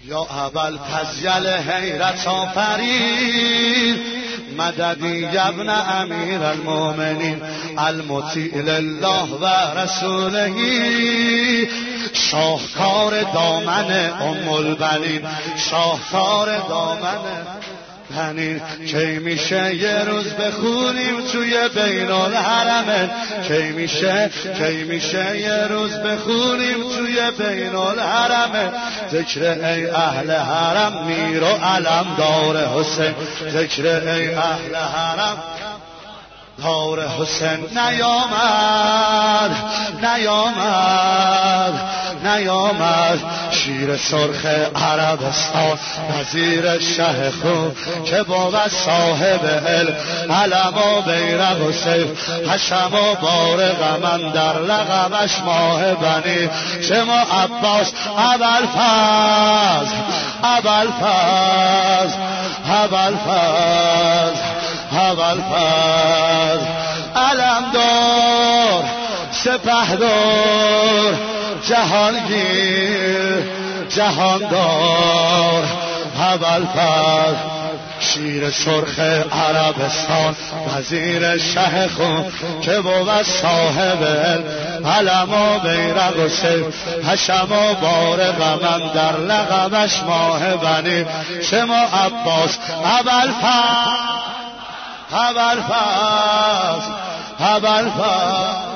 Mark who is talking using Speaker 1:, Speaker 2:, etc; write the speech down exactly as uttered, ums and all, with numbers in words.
Speaker 1: یا اول فضل حیرت آفرین مددی ابن امیر المؤمنین المطیع لله و رسوله شاهکار دامن ام البنین شاهکار دامن بنین کی میشه یه روز بخونیم توی بین الحرمین کی میشه کی میشه یه روز بخونیم توی بین الحرمین ذکر ای اهل حرم میر و علم دار حسین ذکر ای اهل حرم دار حسین نیامد نیامد نیامد شیر سرخ عربستان وزیر شه خوب که بود صاحب علم علم و بیرق و سیف حشم و بارق من در لقبش ماه بنی شما عباس ابوالفضل ابوالفضل ابوالفضل ابوالفضل علمدار سپهدار جهانگیر جهاندار ابوالفضل شیر سرخ عربستان وزیر شه خون که بود صاحب علم و بیرق و سیف حشم و بارق من در لقبش ماه بنی شما عباس ابوالفضل ابوالفضل ابوالفضل